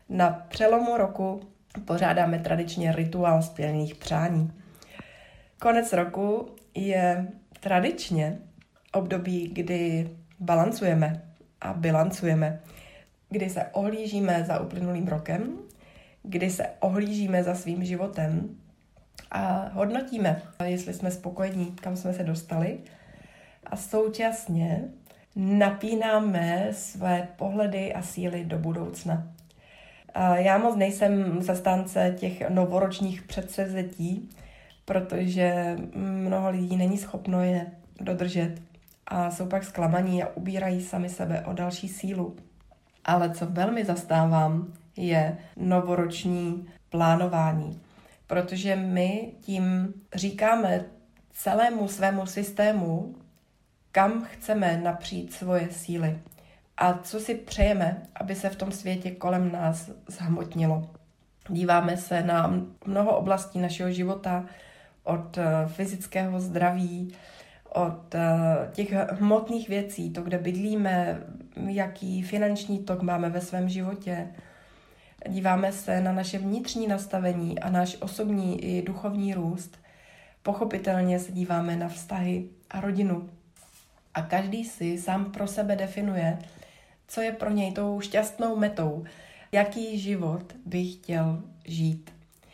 Na přelomu roku pořádáme tradičně rituál splněných přání. Konec roku je tradičně období, kdy balancujeme a bilancujeme, kdy se ohlížíme za uplynulým rokem, kdy se ohlížíme za svým životem a hodnotíme, jestli jsme spokojení, kam jsme se dostali, a současně napínáme své pohledy a síly do budoucna. Já moc nejsem zastánce těch novoročních předsevzetí, protože mnoho lidí není schopno je dodržet a jsou pak zklamaní a ubírají sami sebe o další sílu. Ale co velmi zastávám, je novoroční plánování, protože my tím říkáme celému svému systému, kam chceme napřít svoje síly a co si přejeme, aby se v tom světě kolem nás zhmotnilo. Díváme se na mnoho oblastí našeho života, od fyzického zdraví, od těch hmotných věcí, to, kde bydlíme, jaký finanční tok máme ve svém životě. Díváme se na naše vnitřní nastavení a náš osobní i duchovní růst. Pochopitelně se díváme na vztahy a rodinu. A každý si sám pro sebe definuje, co je pro něj tou šťastnou metou, jaký život by chtěl žít.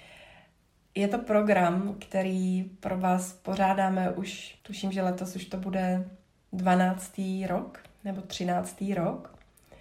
Je to program, který pro vás pořádáme už, tuším, že letos už to bude 12. rok nebo 13. rok.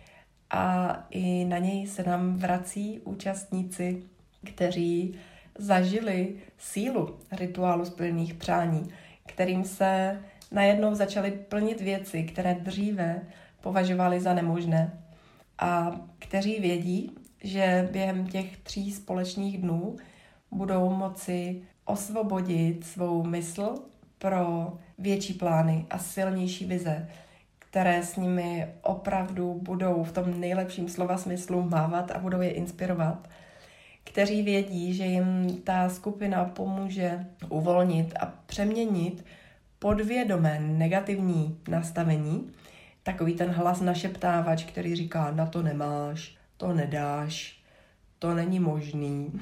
A i na něj se nám vrací účastníci, kteří zažili sílu rituálu splněných přání, kterým se najednou začaly plnit věci, které dříve považovali za nemožné. A kteří vědí, že během těch 3 společných dnů budou moci osvobodit svou mysl pro větší plány a silnější vize, které s nimi opravdu budou v tom nejlepším slova smyslu mávat a budou je inspirovat. Kteří vědí, že jim ta skupina pomůže uvolnit a přeměnit podvědomé negativní nastavení, takový ten hlas našeptávač, který říká, na to nemáš, to nedáš, to není možný.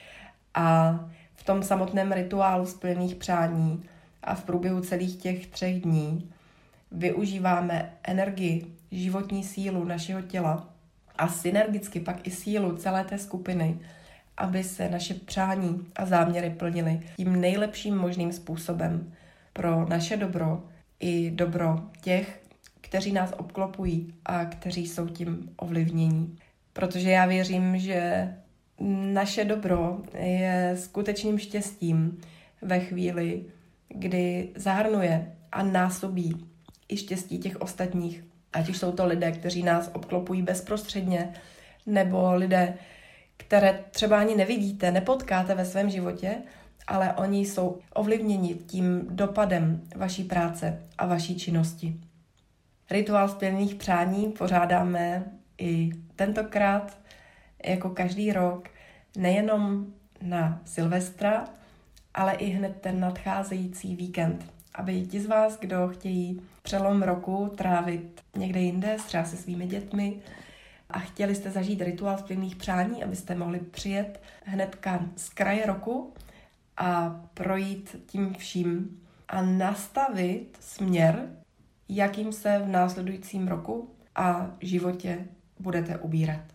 A v tom samotném rituálu splněných přání a v průběhu celých těch 3 dní využíváme energii, životní sílu našeho těla a synergicky pak i sílu celé té skupiny, aby se naše přání a záměry plnily tím nejlepším možným způsobem pro naše dobro i dobro těch, kteří nás obklopují a kteří jsou tím ovlivnění. Protože já věřím, že naše dobro je skutečným štěstím ve chvíli, kdy zahrnuje a násobí i štěstí těch ostatních. Ať už jsou to lidé, kteří nás obklopují bezprostředně, nebo lidé, které třeba ani nevidíte, nepotkáte ve svém životě, ale oni jsou ovlivněni tím dopadem vaší práce a vaší činnosti. Rituál splněných přání pořádáme i tentokrát, jako každý rok, nejenom na Silvestra, ale i hned ten nadcházející víkend, aby ti z vás, kdo chtějí přelom roku trávit někde jinde, třeba se svými dětmi, a chtěli jste zažít rituál splněných přání, abyste mohli přijet hnedka z kraje roku a projít tím vším a nastavit směr, jakým se v následujícím roku a životě budete ubírat.